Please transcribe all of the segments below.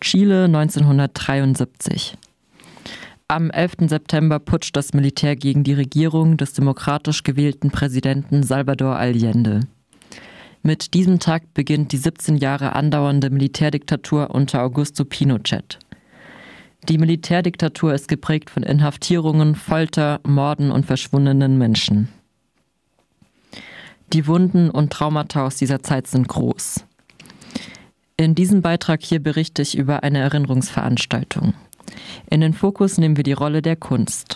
Chile 1973. Am 11. September putscht das Militär gegen die Regierung des demokratisch gewählten Präsidenten Salvador Allende. Mit diesem Tag beginnt die 17 Jahre andauernde Militärdiktatur unter Augusto Pinochet. Die Militärdiktatur ist geprägt von Inhaftierungen, Folter, Morden und verschwundenen Menschen. Die Wunden und Traumata aus dieser Zeit sind groß. In diesem Beitrag hier berichte ich über eine Erinnerungsveranstaltung. In den Fokus nehmen wir die Rolle der Kunst.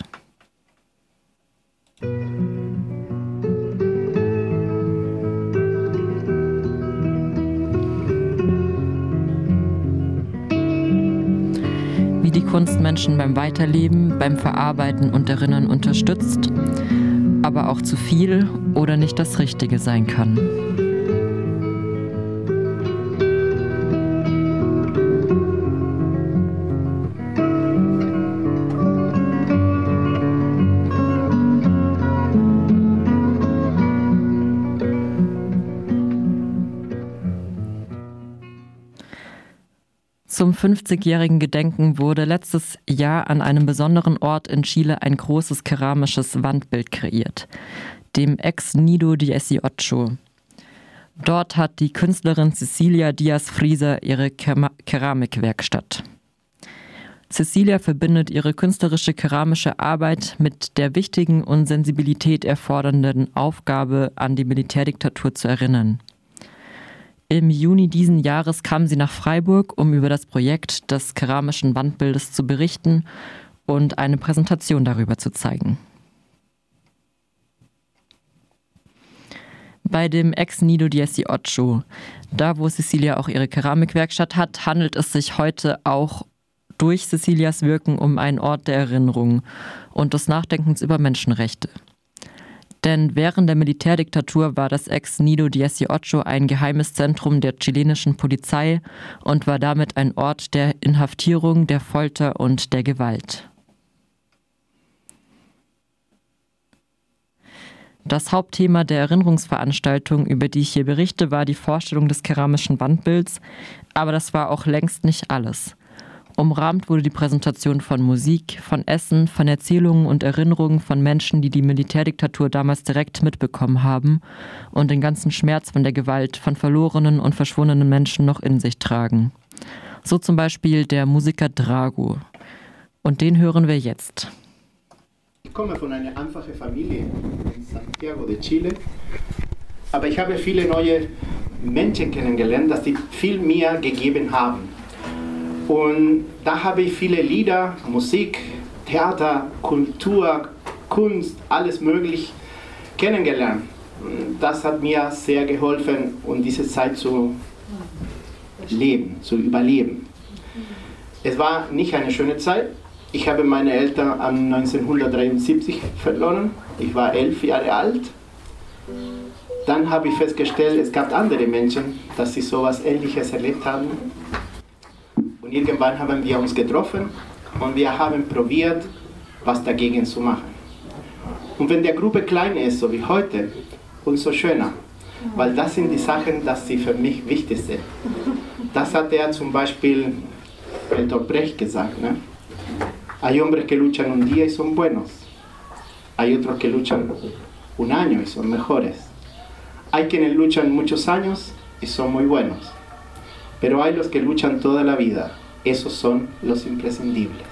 Wie die Kunst Menschen beim Weiterleben, beim Verarbeiten und Erinnern unterstützt, aber auch zu viel oder nicht das Richtige sein kann. Zum 50-jährigen Gedenken wurde letztes Jahr an einem besonderen Ort in Chile ein großes keramisches Wandbild kreiert, dem Ex-Nido XVIII. Dort hat die Künstlerin Cecilia Diaz-Frieser ihre Keramikwerkstatt. Cecilia verbindet ihre künstlerische keramische Arbeit mit der wichtigen und Sensibilität erfordernden Aufgabe, an die Militärdiktatur zu erinnern. Im Juni diesen Jahres kam sie nach Freiburg, um über das Projekt des keramischen Wandbildes zu berichten und eine Präsentation darüber zu zeigen. Bei dem Ex-Nido XVIII, da wo Cecilia auch ihre Keramikwerkstatt hat, handelt es sich heute auch durch Cecilias Wirken um einen Ort der Erinnerung und des Nachdenkens über Menschenrechte. Denn während der Militärdiktatur war das Ex-Nido XVIII ein geheimes Zentrum der chilenischen Polizei und war damit ein Ort der Inhaftierung, der Folter und der Gewalt. Das Hauptthema der Erinnerungsveranstaltung, über die ich hier berichte, war die Vorstellung des keramischen Wandbilds, aber das war auch längst nicht alles. Umrahmt wurde die Präsentation von Musik, von Essen, von Erzählungen und Erinnerungen von Menschen, die die Militärdiktatur damals direkt mitbekommen haben und den ganzen Schmerz von der Gewalt von verlorenen und verschwundenen Menschen noch in sich tragen. So zum Beispiel der Musiker Drago. Und den hören wir jetzt. Ich komme von einer einfachen Familie in Santiago de Chile, aber ich habe viele neue Menschen kennengelernt, die viel mir gegeben haben. Und da habe ich viele Lieder, Musik, Theater, Kultur, Kunst, alles möglich kennengelernt. Das hat mir sehr geholfen, um diese Zeit zu leben, zu überleben. Es war nicht eine schöne Zeit. Ich habe meine Eltern 1973 verloren. Ich war 11 Jahre alt. Dann habe ich festgestellt, es gab andere Menschen, dass sie sowas Ähnliches erlebt haben. Und irgendwann haben wir uns getroffen und wir haben probiert, was dagegen zu machen. Und wenn die Gruppe klein ist, so wie heute, umso schöner. Weil das sind die Sachen, die für mich wichtig sind. Das hat zum Beispiel Bertolt Brecht gesagt. Ne? Hay hombres que luchan un día y son buenos. Hay otros que luchan un año y son mejores. Hay quienes luchan muchos años y son muy buenos. Pero hay los que luchan toda la vida. Esos son los imprescindibles.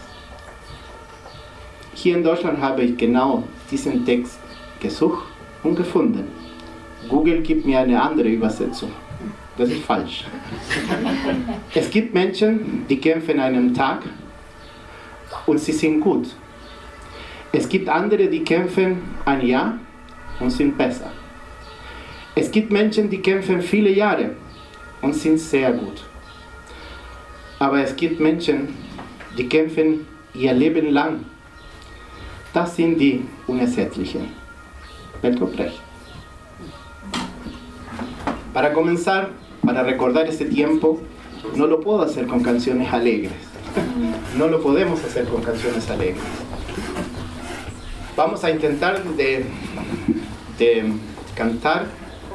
Hier in Deutschland habe ich genau diesen Text gesucht und gefunden. Google gibt mir eine andere Übersetzung. Das ist falsch. Es gibt Menschen, die kämpfen einen Tag und sie sind gut. Es gibt andere, die kämpfen ein Jahr und sind besser. Es gibt Menschen, die kämpfen viele Jahre und sind sehr gut. Aber es gibt Menschen, die kämpfen ihr Leben lang. Das sind die Unersättlichen. Bertolt Brecht. Para comenzar, para recordar este tiempo, no lo puedo hacer con canciones alegres. No lo podemos hacer con canciones alegres. Vamos a intentar de cantar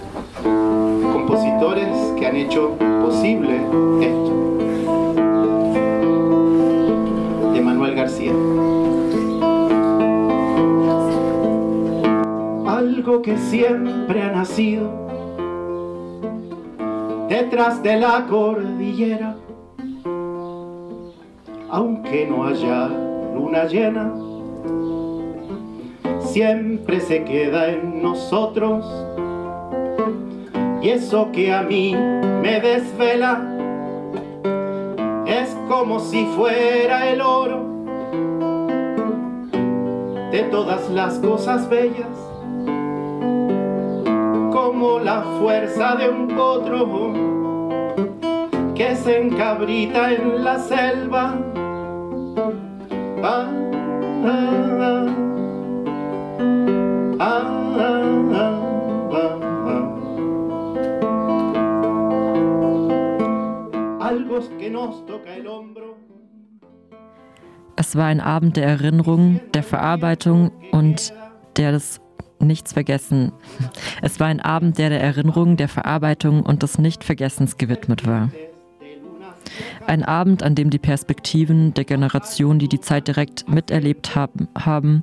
compositores que han hecho posible esto. lo que siempre ha nacido detrás de la cordillera, aunque no haya luna llena, siempre se queda en nosotros. Y eso que a mí me desvela es como si fuera el oro de todas las cosas bellas, como la fuerza de un potro que se encabrita en la selva. Ah, ah, ah, ah, ah, algo que nos toca el hombro. Es war ein Abend der Erinnerung, der Verarbeitung und des Nichtsvergessen. Es war ein Abend, der Erinnerung, der Verarbeitung und des Nichtvergessens gewidmet war. Ein Abend, an dem die Perspektiven der Generation, die die Zeit direkt miterlebt haben,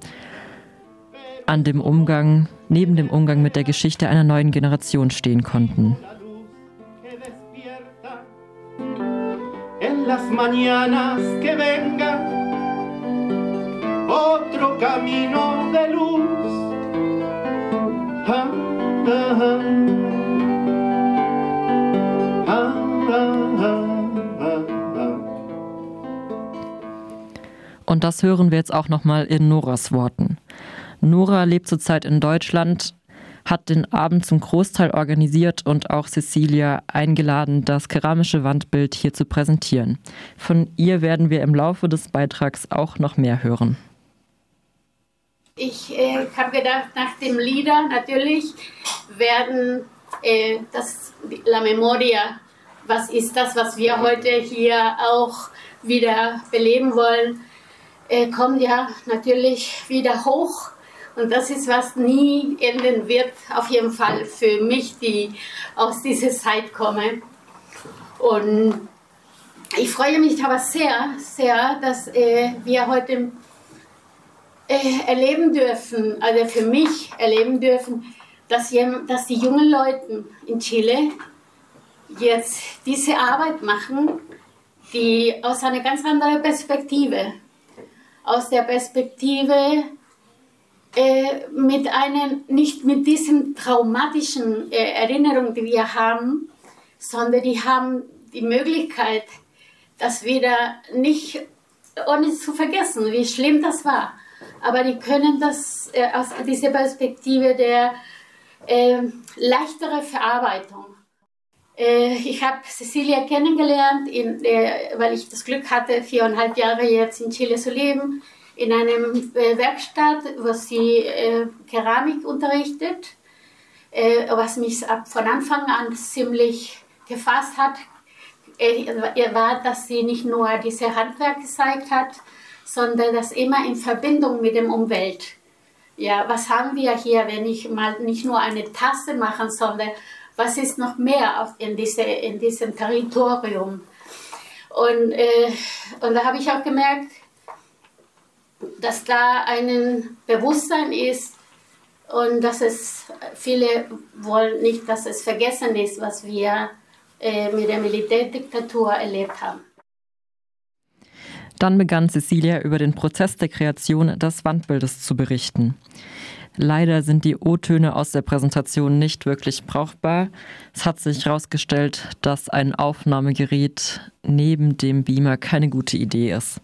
neben dem Umgang mit der Geschichte einer neuen Generation stehen konnten. En las mañanas que venga otro camino de luz. Ah, ah, ah, ah, ah, ah. Und das hören wir jetzt auch nochmal in Noras Worten. Nora lebt zurzeit in Deutschland, hat den Abend zum Großteil organisiert und auch Cecilia eingeladen, das keramische Wandbild hier zu präsentieren. Von ihr werden wir im Laufe des Beitrags auch noch mehr hören. Ich habe gedacht, nach dem Lieder natürlich werden La Memoria, was ist das, was wir heute hier auch wieder beleben wollen, kommt ja natürlich wieder hoch. Und das ist, was nie enden wird, auf jeden Fall für mich, die aus dieser Zeit komme. Und ich freue mich aber sehr, sehr, dass wir heute erleben dürfen, also für mich erleben dürfen, dass die jungen Leute in Chile jetzt diese Arbeit machen, die aus einer ganz anderen Perspektive, aus der Perspektive nicht mit diesen traumatischen Erinnerungen, die wir haben, sondern die haben die Möglichkeit, das wieder nicht, ohne zu vergessen, wie schlimm das war. Aber die können das aus dieser Perspektive der leichteren Verarbeitung. Ich habe Cecilia kennengelernt, weil ich das Glück hatte, 4,5 Jahre jetzt in Chile zu leben, in einem Werkstatt, wo sie Keramik unterrichtet, was mich von Anfang an ziemlich gefasst hat, war, dass sie nicht nur diese Handwerk gezeigt hat, sondern das immer in Verbindung mit der Umwelt. Ja, was haben wir hier, wenn ich mal nicht nur eine Tasse machen, sondern was ist noch mehr in diesem Territorium? Und da habe ich auch gemerkt, dass da ein Bewusstsein ist und dass es viele wollen nicht, dass es vergessen ist, was wir mit der Militärdiktatur erlebt haben. Dann begann Cecilia über den Prozess der Kreation des Wandbildes zu berichten. Leider sind die O-Töne aus der Präsentation nicht wirklich brauchbar. Es hat sich herausgestellt, dass ein Aufnahmegerät neben dem Beamer keine gute Idee ist.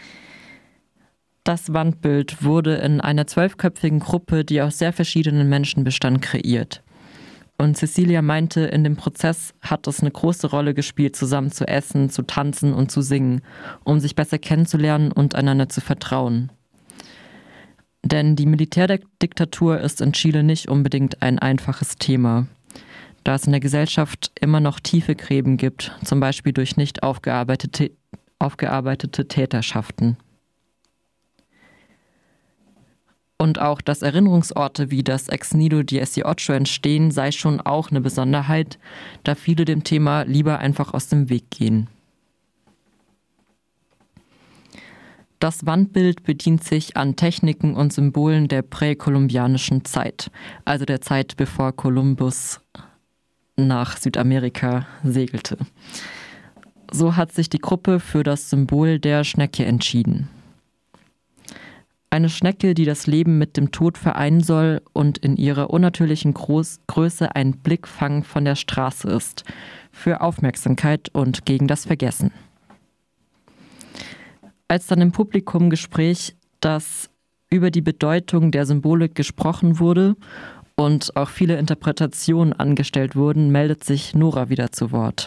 Das Wandbild wurde in einer 12-köpfigen Gruppe, die aus sehr verschiedenen Menschen bestand, kreiert. Und Cecilia meinte, in dem Prozess hat es eine große Rolle gespielt, zusammen zu essen, zu tanzen und zu singen, um sich besser kennenzulernen und einander zu vertrauen. Denn die Militärdiktatur ist in Chile nicht unbedingt ein einfaches Thema, da es in der Gesellschaft immer noch tiefe Gräben gibt, zum Beispiel durch nicht aufgearbeitete Täterschaften. Und auch, dass Erinnerungsorte wie das Ex Nido 18 entstehen, sei schon auch eine Besonderheit, da viele dem Thema lieber einfach aus dem Weg gehen. Das Wandbild bedient sich an Techniken und Symbolen der präkolumbianischen Zeit, also der Zeit, bevor Kolumbus nach Südamerika segelte. So hat sich die Gruppe für das Symbol der Schnecke entschieden. Eine Schnecke, die das Leben mit dem Tod vereinen soll und in ihrer unnatürlichen Größe ein Blickfang von der Straße ist, für Aufmerksamkeit und gegen das Vergessen. Als dann im Publikumgespräch das über die Bedeutung der Symbolik gesprochen wurde und auch viele Interpretationen angestellt wurden, meldet sich Nora wieder zu Wort.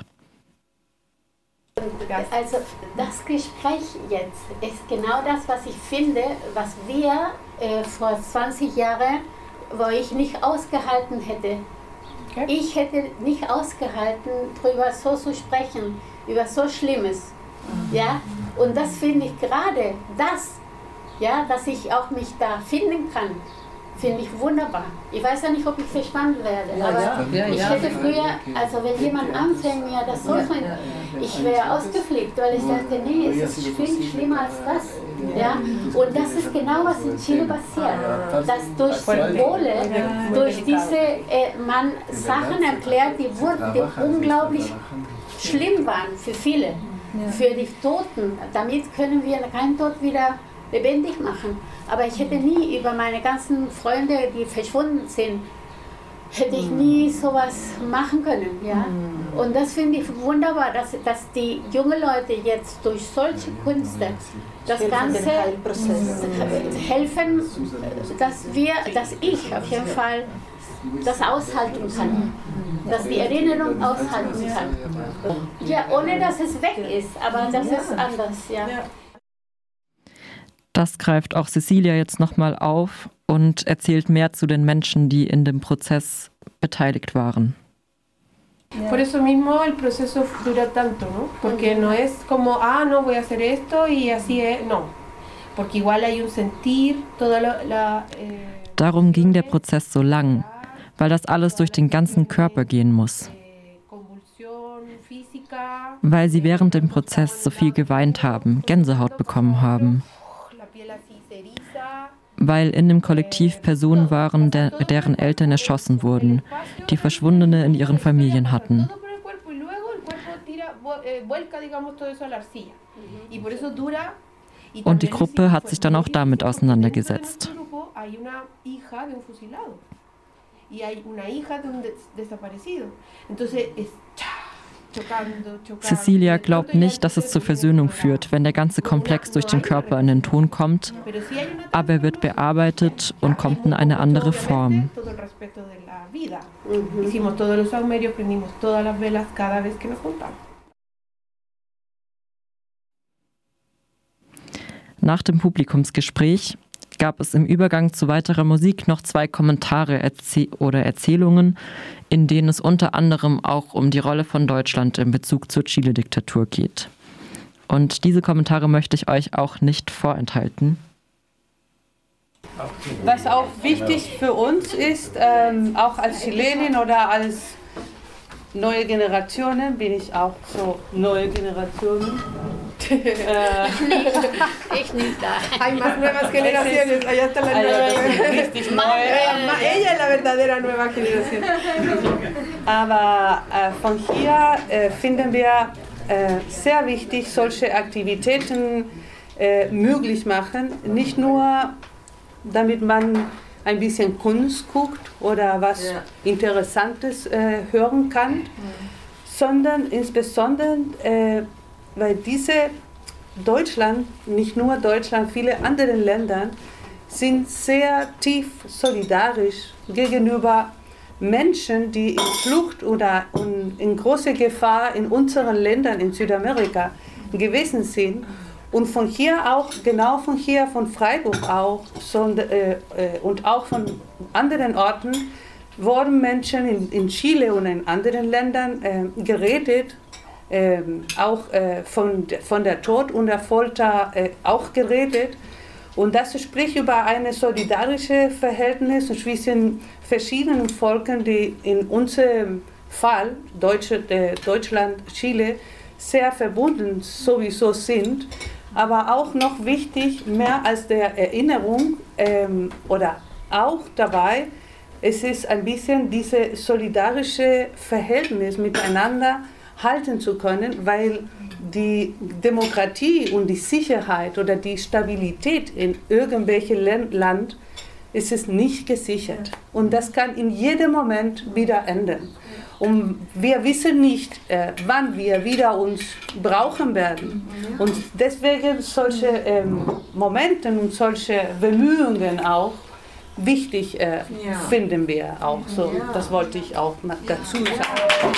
Also das Gespräch jetzt ist genau das, was ich finde, was wir vor 20 Jahren, wo ich nicht ausgehalten hätte. Okay. Ich hätte nicht ausgehalten, darüber so zu sprechen, über so Schlimmes. Ja? Und das finde ich gerade, dass ich auch mich da finden kann, finde ich wunderbar. Ich weiß ja nicht, ob ich verstanden werde, aber ich hätte früher, also wenn jemand anfängt, mir das so zu, ich wäre ausgeflippt, weil ich dachte, nee, es ist viel schlimmer als das. Ja? Und das ist genau, was in Chile passiert, dass durch Symbole, durch diese, man Sachen erklärt, die unglaublich schlimm waren für viele, für die Toten. Damit können wir keinen Tod wieder lebendig machen. Aber ich hätte nie über meine ganzen Freunde, die verschwunden sind, hätte ich nie sowas machen können. Ja? Und das finde ich wunderbar, dass die jungen Leute jetzt durch solche Künste das Ganze helfen, dass ich auf jeden Fall das aushalten kann, dass die Erinnerung aushalten kann. Ja, ohne dass es weg ist, aber das ist anders. Ja. Das greift auch Cecilia jetzt nochmal auf und erzählt mehr zu den Menschen, die in dem Prozess beteiligt waren. Por eso mismo el proceso dura tanto, ¿no? Porque no es como, no voy a hacer esto y así es, no. Porque igual hay un sentir, toda Darum ging der Prozess so lang, weil das alles durch den ganzen Körper gehen muss. Weil sie während dem Prozess so viel geweint haben, Gänsehaut bekommen haben. Weil in dem Kollektiv Personen waren, deren Eltern erschossen wurden, die Verschwundene in ihren Familien hatten. Und die Gruppe hat sich dann auch damit auseinandergesetzt. Cecilia glaubt nicht, dass es zur Versöhnung führt, wenn der ganze Komplex durch den Körper in den Ton kommt, aber er wird bearbeitet und kommt in eine andere Form. Nach dem Publikumsgespräch gab es im Übergang zu weiterer Musik noch 2 Kommentare oder Erzählungen, in denen es unter anderem auch um die Rolle von Deutschland in Bezug zur Chile-Diktatur geht. Und diese Kommentare möchte ich euch auch nicht vorenthalten. Was auch wichtig für uns ist, auch als Chilenin oder als neue Generationen, bin ich auch so neue Generationen. Ich nicht da. Hay más nuevas generaciones, allá está la nueva. Richtig neu. Ella es la verdadera nueva generación. Aber von hier finden wir sehr wichtig, solche Aktivitäten möglich machen. Nicht nur, damit man ein bisschen Kunst guckt oder was Interessantes hören kann, sondern insbesondere, weil diese Deutschland, nicht nur Deutschland, viele andere Länder sind sehr tief solidarisch gegenüber Menschen, die in Flucht oder in großer Gefahr in unseren Ländern in Südamerika gewesen sind. Und von hier auch, genau von hier, von Freiburg auch, und auch von anderen Orten, wurden Menschen in Chile und in anderen Ländern gerettet, auch von der Tod und der Folter auch geredet. Und das spricht über ein solidarisches Verhältnis zwischen verschiedenen Volken, die in unserem Fall, Deutschland, Chile, sehr verbunden sowieso sind. Aber auch noch wichtig, mehr als der Erinnerung oder auch dabei, es ist ein bisschen dieses solidarische Verhältnis miteinander halten zu können, weil die Demokratie und die Sicherheit oder die Stabilität in irgendwelchem Land ist es nicht gesichert. Und das kann in jedem Moment wieder ändern. Und wir wissen nicht, wann wir wieder uns brauchen werden. Und deswegen solche Momente und solche Bemühungen auch wichtig finden wir auch. So, das wollte ich auch dazu sagen.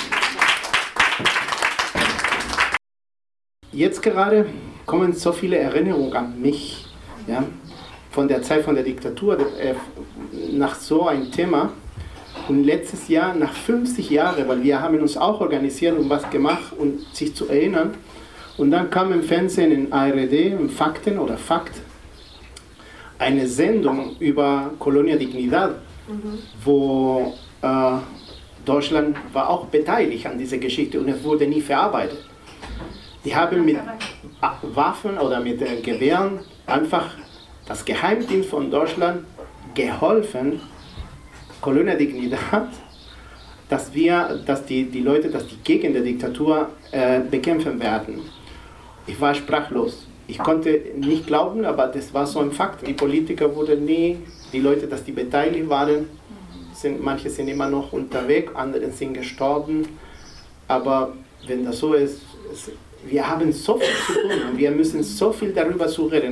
Jetzt gerade kommen so viele Erinnerungen an mich, ja, von der Zeit von der Diktatur, nach so einem Thema. Und letztes Jahr, nach 50 Jahren, weil wir haben uns auch organisiert und was gemacht, um sich zu erinnern. Und dann kam im Fernsehen, in ARD, im Fakten oder Fakt, eine Sendung über Colonia Dignidad, wo Deutschland war auch beteiligt an dieser Geschichte und es wurde nie verarbeitet. Die haben mit Waffen oder mit Gewehren einfach das Geheimdienst von Deutschland geholfen, Colonia Dignidad, dass die Leute, dass die gegen die Diktatur bekämpfen werden. Ich war sprachlos. Ich konnte nicht glauben, aber das war so ein Fakt. Die Politiker wurden nie, die Leute, dass die beteiligt waren, manche sind immer noch unterwegs, andere sind gestorben. Aber wenn das so ist, wir haben so viel zu tun und wir müssen so viel darüber zu reden.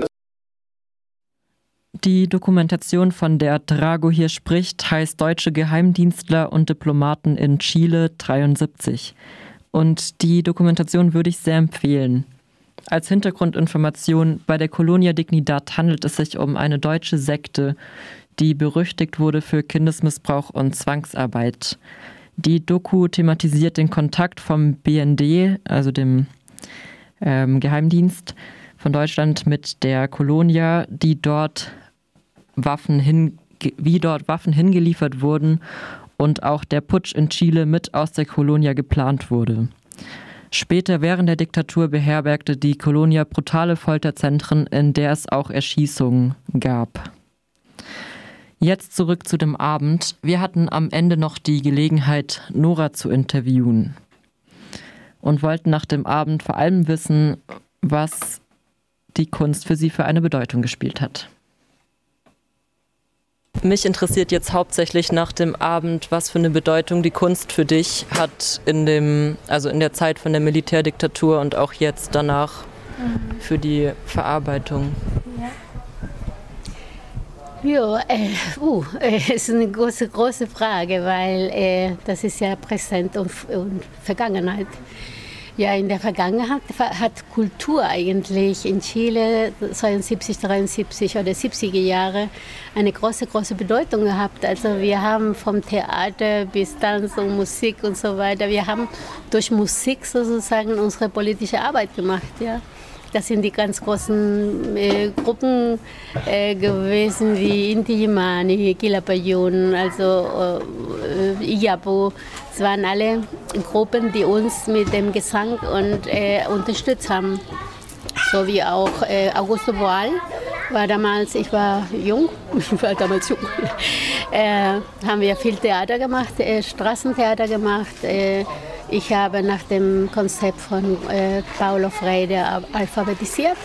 Die Dokumentation, von der Drago hier spricht, heißt Deutsche Geheimdienstler und Diplomaten in Chile 73. Und die Dokumentation würde ich sehr empfehlen. Als Hintergrundinformation, bei der Colonia Dignidad handelt es sich um eine deutsche Sekte, die berüchtigt wurde für Kindesmissbrauch und Zwangsarbeit. Die Doku thematisiert den Kontakt vom BND, also dem Geheimdienst von Deutschland, mit der Colonia, wie dort Waffen hingeliefert wurden und auch der Putsch in Chile mit aus der Colonia geplant wurde. Später während der Diktatur beherbergte die Colonia brutale Folterzentren, in der es auch Erschießungen gab. Jetzt zurück zu dem Abend. Wir hatten am Ende noch die Gelegenheit, Nora zu interviewen und wollten nach dem Abend vor allem wissen, was die Kunst für sie für eine Bedeutung gespielt hat. Mich interessiert jetzt hauptsächlich nach dem Abend, was für eine Bedeutung die Kunst für dich hat in der Zeit von der Militärdiktatur und auch jetzt danach für die Verarbeitung. Ja, ist eine große Frage, weil das ist ja Präsent und Vergangenheit. Ja, in der Vergangenheit hat Kultur eigentlich in Chile 72, 73 oder 70er Jahre eine große Bedeutung gehabt. Also wir haben vom Theater bis Tanz und Musik und so weiter, wir haben durch Musik sozusagen unsere politische Arbeit gemacht. Ja. Das sind die ganz großen Gruppen gewesen wie Inti Illimani, Quilapayún, also Iyapu. Es waren alle Gruppen, die uns mit dem Gesang unterstützt haben. So wie auch Augusto Boal war damals, ich war damals jung, haben wir viel Theater gemacht, Straßentheater gemacht. Ich habe nach dem Konzept von Paulo Freire alphabetisiert.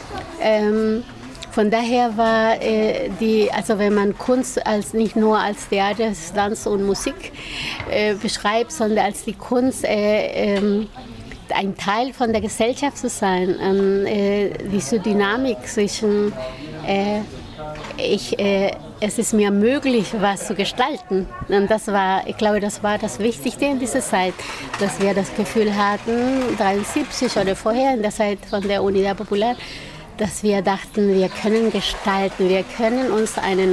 Von daher war also wenn man Kunst nicht nur als Theater, Tanz und Musik beschreibt, sondern als die Kunst ein Teil von der Gesellschaft zu sein, diese Dynamik zwischen es ist mir möglich, was zu gestalten. Und ich glaube, das war das Wichtigste in dieser Zeit, dass wir das Gefühl hatten, 73 oder vorher in der Zeit von der Unidad Popular, dass wir dachten, wir können gestalten, wir können uns ein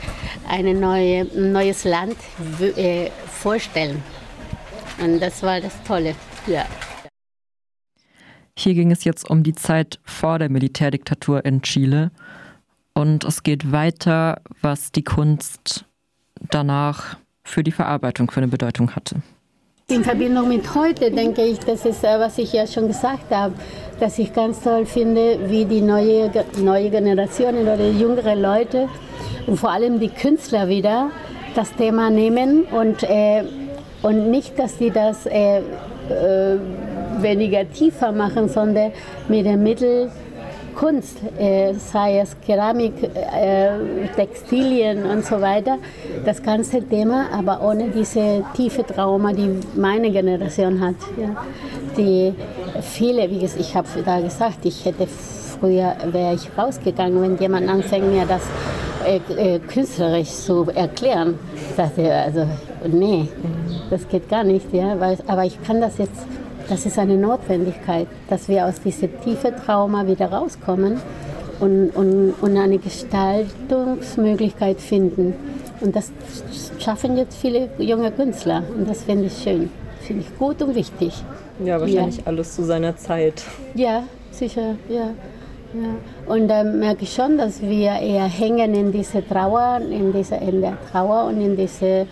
neues Land vorstellen. Und das war das Tolle. Ja. Hier ging es jetzt um die Zeit vor der Militärdiktatur in Chile. Und es geht weiter, was die Kunst danach für die Verarbeitung für eine Bedeutung hatte. In Verbindung mit heute denke ich, das ist, was ich ja schon gesagt habe, dass ich ganz toll finde, wie die neue Generationen oder jüngere Leute und vor allem die Künstler wieder das Thema nehmen und nicht, dass die das weniger tiefer machen, sondern mit dem Mittel Kunst, sei es Keramik, Textilien und so weiter, das ganze Thema, aber ohne diese tiefe Trauma, die meine Generation hat. Ja. Die viele, wie gesagt, ich habe da gesagt, wäre ich rausgegangen, wenn jemand anfängt, mir das künstlerisch zu erklären. Ich dachte, also, nee, das geht gar nicht, ja, aber ich kann das jetzt. Das ist eine Notwendigkeit, dass wir aus diesem tiefen Trauma wieder rauskommen und eine Gestaltungsmöglichkeit finden. Und das schaffen jetzt viele junge Künstler und das finde ich schön, finde ich gut und wichtig. Ja, wahrscheinlich alles zu seiner Zeit. Ja, sicher, ja. Und da merke ich schon, dass wir eher hängen in diese Trauer, in der Trauer und in diese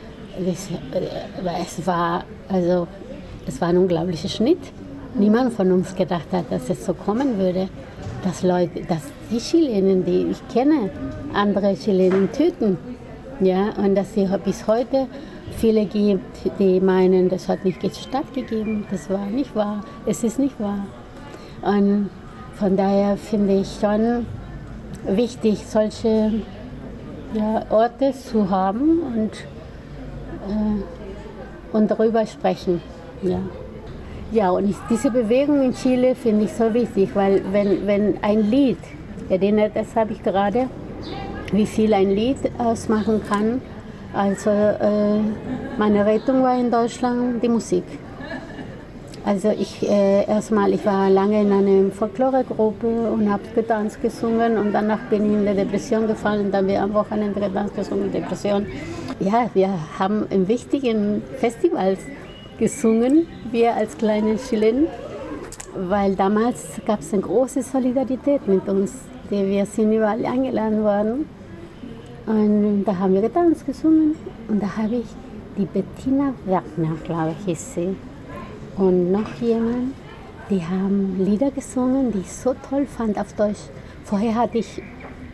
es war ein unglaublicher Schnitt. Niemand von uns gedacht hat, dass es so kommen würde, dass die Chilenen, die ich kenne, andere Chilenen töten. Ja, und dass es bis heute viele gibt, die meinen, das hat nicht stattgegeben. Das war nicht wahr. Es ist nicht wahr. Und von daher finde ich schon wichtig, solche Orte zu haben und darüber sprechen. Ja, und diese Bewegung in Chile finde ich so wichtig, weil wenn ein Lied, das habe ich gerade, wie viel ein Lied ausmachen kann. Also meine Rettung war in Deutschland die Musik. Also ich war lange in einer Folkloregruppe und habe getanzt, gesungen und danach bin ich in der Depression gefallen und dann wir am Wochenende getanzt, gesungen, Depression. Ja, wir haben in wichtigen Festivals gesungen, wir als kleine Chilenen, weil damals gab es eine große Solidarität mit uns. Wir sind überall eingeladen worden und da haben wir getanzt, gesungen und da habe ich die Bettina Wagner, glaube ich, hieß sie, und noch jemand, die haben Lieder gesungen, die ich so toll fand auf Deutsch. Vorher hatte ich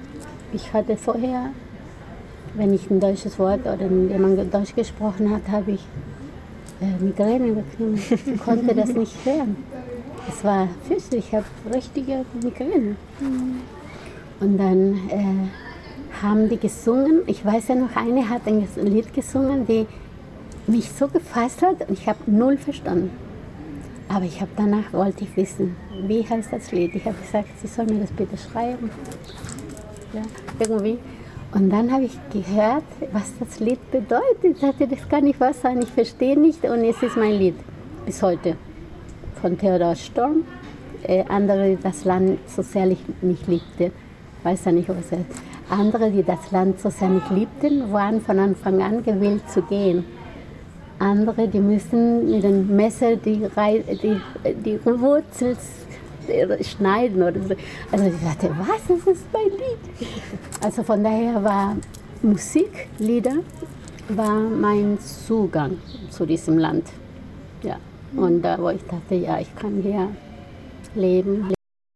wenn ich ein deutsches Wort oder jemand Deutsch gesprochen hat, habe ich Migräne bekommen. Ich konnte das nicht hören. Es war fürchterlich, ich habe richtige Migräne. Und dann haben die gesungen. Ich weiß ja noch, eine hat ein Lied gesungen, die mich so gefasst hat und ich habe null verstanden. Aber wollte ich wissen, wie heißt das Lied? Ich habe gesagt, sie soll mir das bitte schreiben. Ja, irgendwie. Und dann habe ich gehört, was das Lied bedeutet. Ich dachte, das kann nicht wahr sein, ich verstehe nicht und es ist mein Lied bis heute. Von Theodor Storm. Andere, die das Land so sehr nicht liebten. Ich weiß ja nicht, was er ist. Andere, die das Land so sehr nicht liebten, waren von Anfang an gewillt zu gehen. Andere, die müssen mit dem Messer die Wurzel schneiden oder so. Also ich dachte, was, das ist mein Lied. Also von daher war Lieder war mein Zugang zu diesem Land. Ja. Und wo ich dachte, ja, ich kann hier leben.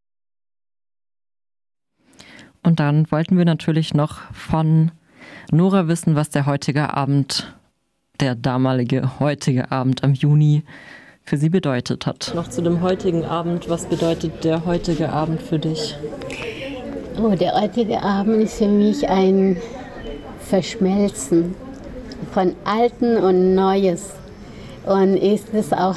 Und dann wollten wir natürlich noch von Nora wissen, was der damalige heutige Abend am Juni für sie bedeutet hat. Noch zu dem heutigen Abend, was bedeutet der heutige Abend für dich? Oh, der heutige Abend ist für mich ein Verschmelzen von Alten und Neues. Und ist es auch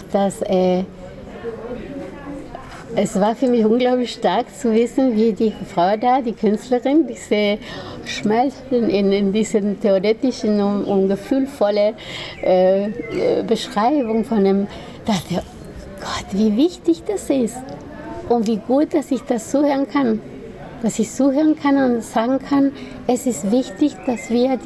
es war für mich unglaublich stark zu wissen, wie die Frau da, die Künstlerin, diese Schmelzen in diesen theoretischen und gefühlvolle Beschreibung von dem, dachte, Gott, wie wichtig das ist und wie gut, dass ich das zuhören kann. Dass ich zuhören kann und sagen kann, es ist wichtig, dass wir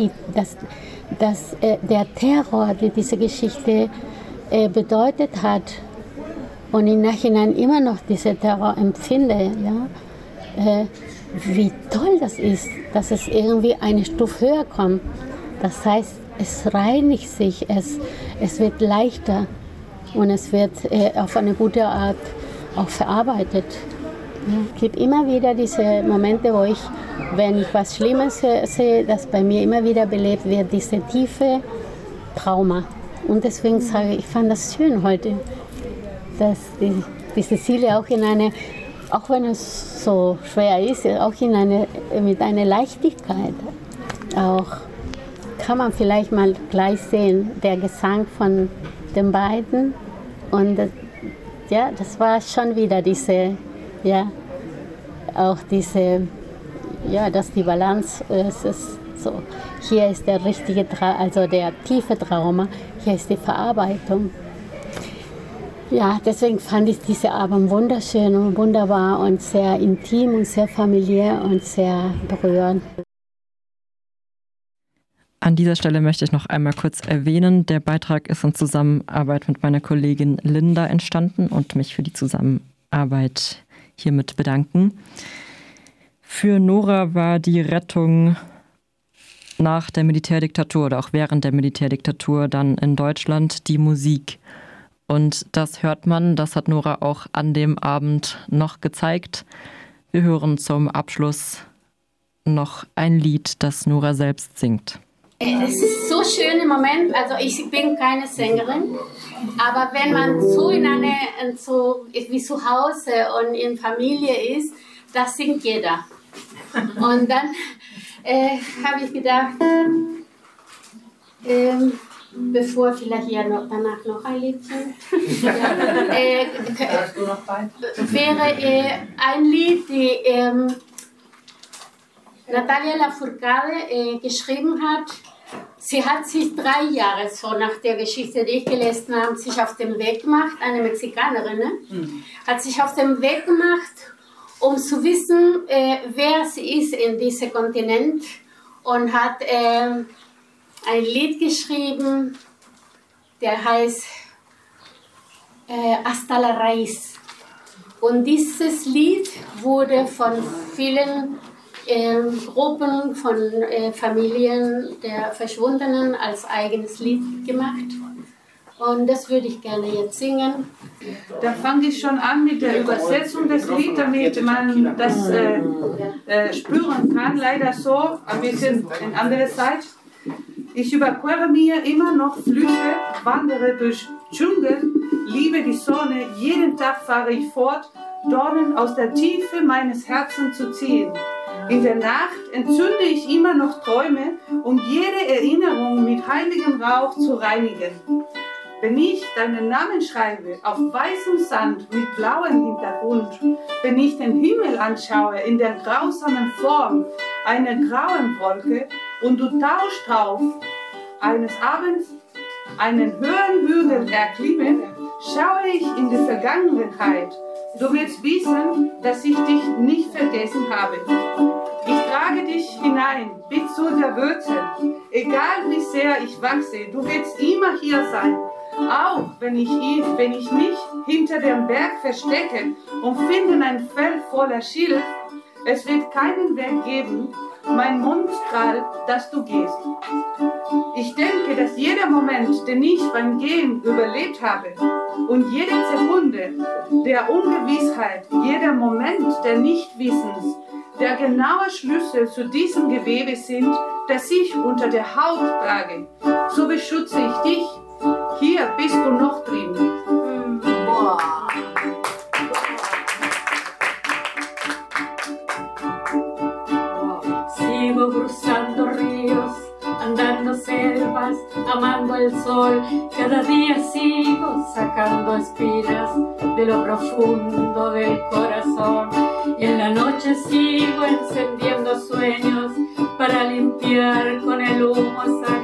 der Terror, der diese Geschichte bedeutet hat, und im Nachhinein immer noch diesen Terror empfinde, ja, wie toll das ist, dass es irgendwie eine Stufe höher kommt. Das heißt, es reinigt sich, es wird leichter und es wird auf eine gute Art auch verarbeitet. Es gibt immer wieder diese Momente, wo ich, wenn ich was Schlimmes sehe, dass bei mir immer wieder belebt wird, diese tiefe Trauma. Und deswegen sage ich, ich fand das schön heute, dass die Cecilia auch auch wenn es so schwer ist, auch mit einer Leichtigkeit auch kann man vielleicht mal gleich sehen, der Gesang von den beiden. Und ja, das war schon wieder dass die Balance ist so. Hier ist der richtige, also der tiefe Trauma, hier ist die Verarbeitung. Ja, deswegen fand ich diese Abend wunderschön und wunderbar und sehr intim und sehr familiär und sehr berührend. An dieser Stelle möchte ich noch einmal kurz erwähnen, der Beitrag ist in Zusammenarbeit mit meiner Kollegin Linda entstanden und mich für die Zusammenarbeit hiermit bedanken. Für Nora war die Rettung nach der Militärdiktatur oder auch während der Militärdiktatur dann in Deutschland die Musik. Und das hört man, das hat Nora auch an dem Abend noch gezeigt. Wir hören zum Abschluss noch ein Lied, das Nora selbst singt. Es ist so schön im Moment, also ich bin keine Sängerin, aber wenn man so wie zu Hause und in Familie ist, das singt jeder. Und dann habe ich gedacht, bevor vielleicht danach noch ein Liedchen, wäre ein Lied, die Natalia Lafourcade geschrieben hat. Sie hat sich 3 Jahre so nach der Geschichte, die ich gelesen habe, sich auf den Weg gemacht, eine Mexikanerin, hat sich auf den Weg gemacht, um zu wissen, wer sie ist in diesem Kontinent und hat ein Lied geschrieben, der heißt Hasta la Raíz. Und dieses Lied wurde von vielen Gruppen von Familien der Verschwundenen als eigenes Lied gemacht. Und das würde ich gerne jetzt singen. Da fange ich schon an mit der Übersetzung des Liedes, damit man das spüren kann. Leider so, ein bisschen in anderer Zeit. Ich überquere mir immer noch Flüsse, wandere durch Dschungel, liebe die Sonne, jeden Tag fahre ich fort, Dornen aus der Tiefe meines Herzens zu ziehen. In der Nacht entzünde ich immer noch Träume, um jede Erinnerung mit heiligem Rauch zu reinigen. Wenn ich deinen Namen schreibe auf weißem Sand mit blauem Hintergrund, wenn ich den Himmel anschaue in der grausamen Form einer grauen Wolke und du tauschst drauf eines Abends einen höheren Hügel erklimmen, schaue ich in die Vergangenheit. Du wirst wissen, dass ich dich nicht vergessen habe. Ich trage dich hinein bis zu der Wurzel. Egal wie sehr ich wachse, du wirst immer hier sein. Auch wenn ich mich hinter dem Berg verstecke und finde ein Feld voller Schilf, es wird keinen Weg geben, mein Mundstrahl, dass du gehst. Ich denke, dass jeder Moment, den ich beim Gehen überlebt habe, und jede Sekunde der Ungewissheit, jeder Moment der Nichtwissens, der genaue Schlüssel zu diesem Gewebe sind, das ich unter der Haut trage. So beschütze ich dich. Hier bist du noch drin. Boah. Sigo cruzando ríos, andando selvas, amando el sol. Cada día sigo sacando espinas de lo profundo del corazón. Y en la noche sigo encendiendo sueños para limpiar con el humo